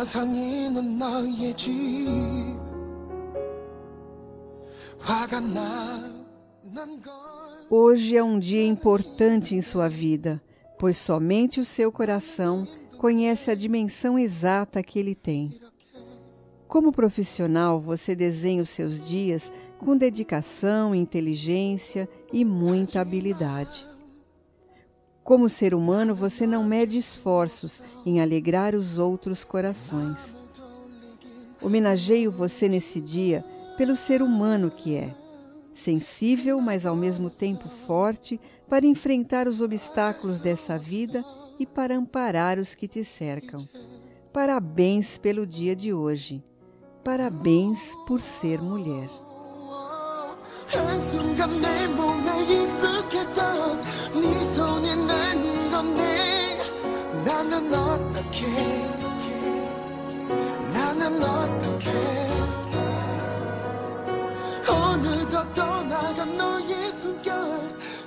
화상이 난 너의 집 화가 나난 걸. Hoje é um dia importante em sua vida, pois somente o seu coração conhece a dimensão exata que ele tem. Como profissional, você desenha os seus dias com dedicação, inteligência e muita habilidade. Como ser humano, você não mede esforços em alegrar os outros corações. Homenageio você nesse dia pelo ser humano que é, sensível, mas ao mesmo tempo forte para enfrentar os obstáculos dessa vida e para amparar os que te cercam. Parabéns pelo dia de hoje. Parabéns por ser mulher. 한순간 내 몸에 익숙했던 네 손이 날 밀어내. 나는 어떻게 오늘도 떠나간 너의 숨결